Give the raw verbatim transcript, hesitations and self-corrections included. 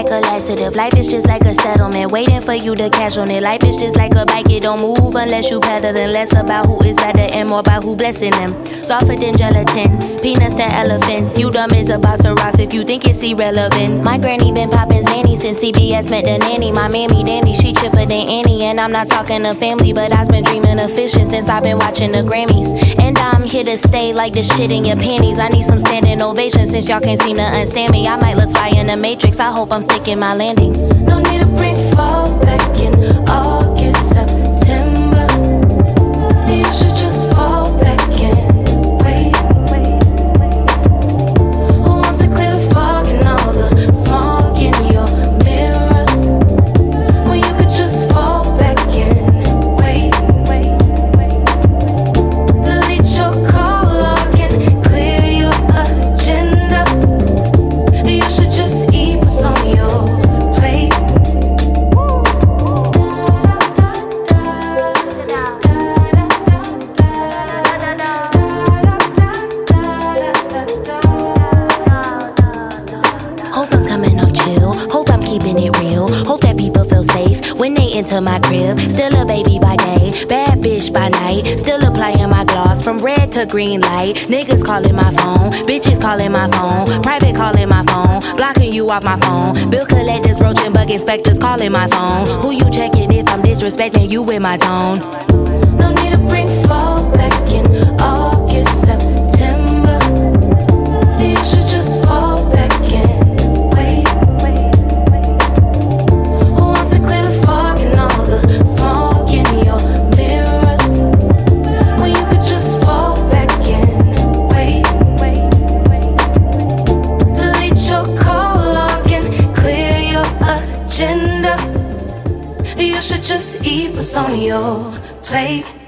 like a laxative. Life is just like a settlement, waiting for you to cash on it. Life is just like a bike, it don't move unless you pedal. And less about who is better and more about who blessing them. Softer than gelatin, peanuts to elephants. You dumb as a boss of Ross if you think it's irrelevant. My granny been poppin' Zanny since C B S met the nanny. My mammy dandy, she chipper than Annie. And I'm not talking to family, but I've been dreaming of fishing since I've been watching the Grammys. And I'm here to stay like the shit in your panties. I need some standing ovation since y'all can't seem to understand me. I might look fire in the Matrix, I hope I'm sticking my landing. No need to bring fall back in August, September. You should just fall back in. Wait, who wants to clear the fog and all the smog in your mirrors? Well, you could just fall back in. Wait, delete your call log and clear your agenda. You should just eat what's on your plate. Hope I'm coming off chill, hope I'm keeping it real. Hope that people feel safe when they enter my crib. Still a baby by day, bad bitch by night. Still applying my gloss from red to green light. Niggas calling my phone, bitches calling my phone, private calling my phone, blocking you off my phone. Bill collectors, roach and bug inspectors calling my phone. Who you checking if I'm disrespecting you with my tone? No need to bring fall back in August, September. You should just fall back in. Wait, who wants to clear the fog and all the smog in your mirrors? Well, you could just fall back in. Wait, delete your call log and clear your agenda. You should just eat what's on your plate.